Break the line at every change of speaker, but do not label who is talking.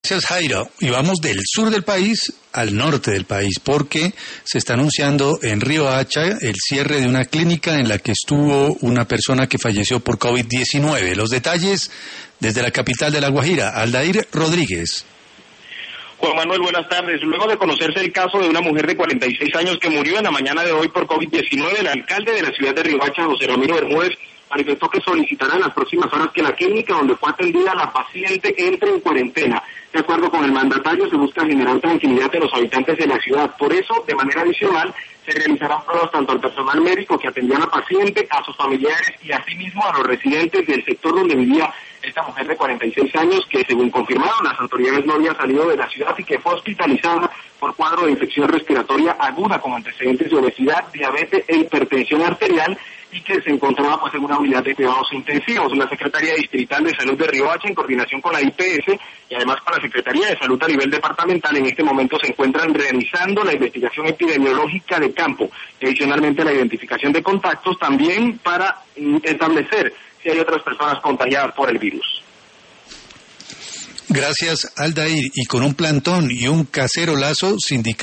Gracias, Jairo. Y vamos del sur del país al norte del país, porque se está anunciando en Riohacha el cierre de una clínica en la que estuvo una persona que falleció por COVID-19. Los detalles desde la capital de La Guajira, Aldair Rodríguez.
Juan Manuel, buenas tardes. Luego de conocerse el caso de una mujer de 46 años que murió en la mañana de hoy por COVID-19, el alcalde de la ciudad de Riohacha, José Ramiro Bermúdez, manifestó que solicitará en las próximas horas que la clínica donde fue atendida la paciente entre en cuarentena. De acuerdo con el mandatario, se busca generar tranquilidad de los habitantes de la ciudad. Por eso, de manera adicional, se realizarán pruebas tanto al personal médico que atendía a la paciente, a sus familiares y asimismo a los residentes del sector donde vivía esta mujer de 46 años que, según confirmaron las autoridades, no había salido de la ciudad y que fue hospitalizada por cuadro de infección respiratoria aguda con antecedentes de obesidad, diabetes e hipertensión arterial y que se encontraba en una unidad de cuidados intensivos. La Secretaría Distrital de Salud de Riohacha, en coordinación con la IPS y además con la Secretaría de Salud a nivel departamental, en este momento se encuentran realizando la investigación epidemiológica de campo, adicionalmente la identificación de contactos también para establecer si hay otras personas contagiadas por el virus.
Gracias, Aldair. Y con un plantón y un cacerolazo sindical